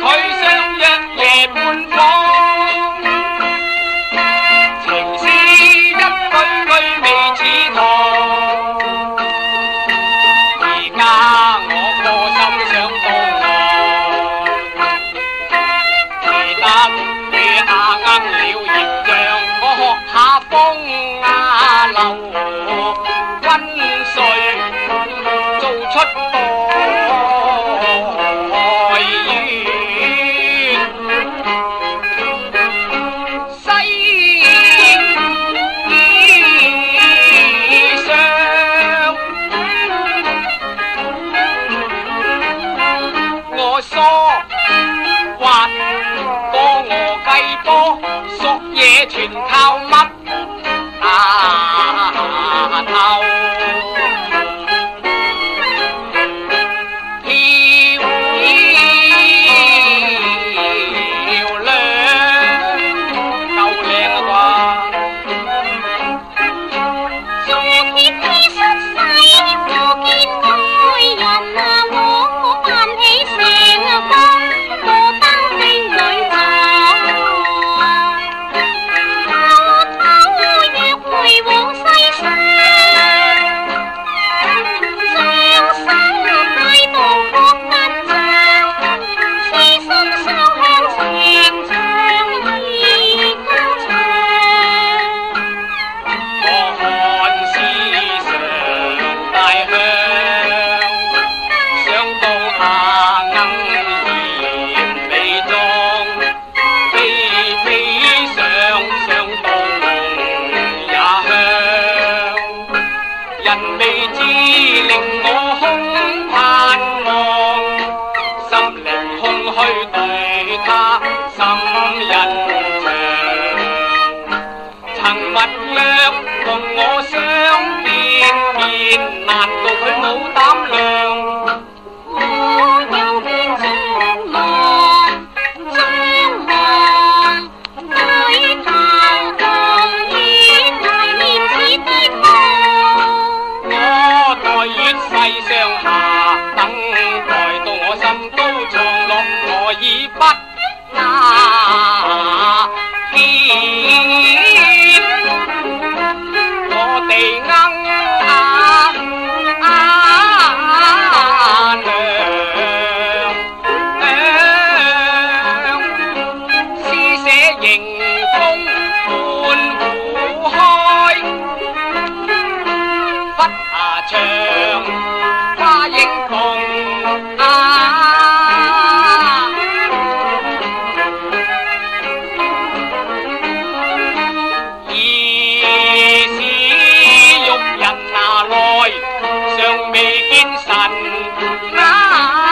相約夜半訪，情詩一句句未似糖。而家我個心想當我，記得你硬了形象，我學下風啊流溫水做出全靠乜頭漂亮，夠靚啊啩！昨天你出世，我見愛人啊，我扮起成風，我當兵女仔。人未知令我空盼望，心靈空虛對他心印象。曾密約共我相見，難道佢冇膽量？我有點張望，對頭共演來面似天光。我待月世上下，等待到我心都藏落，我已不那天，我哋詩寫迎風半湖開，忽長花影共兒時玉人拿來，尚未見神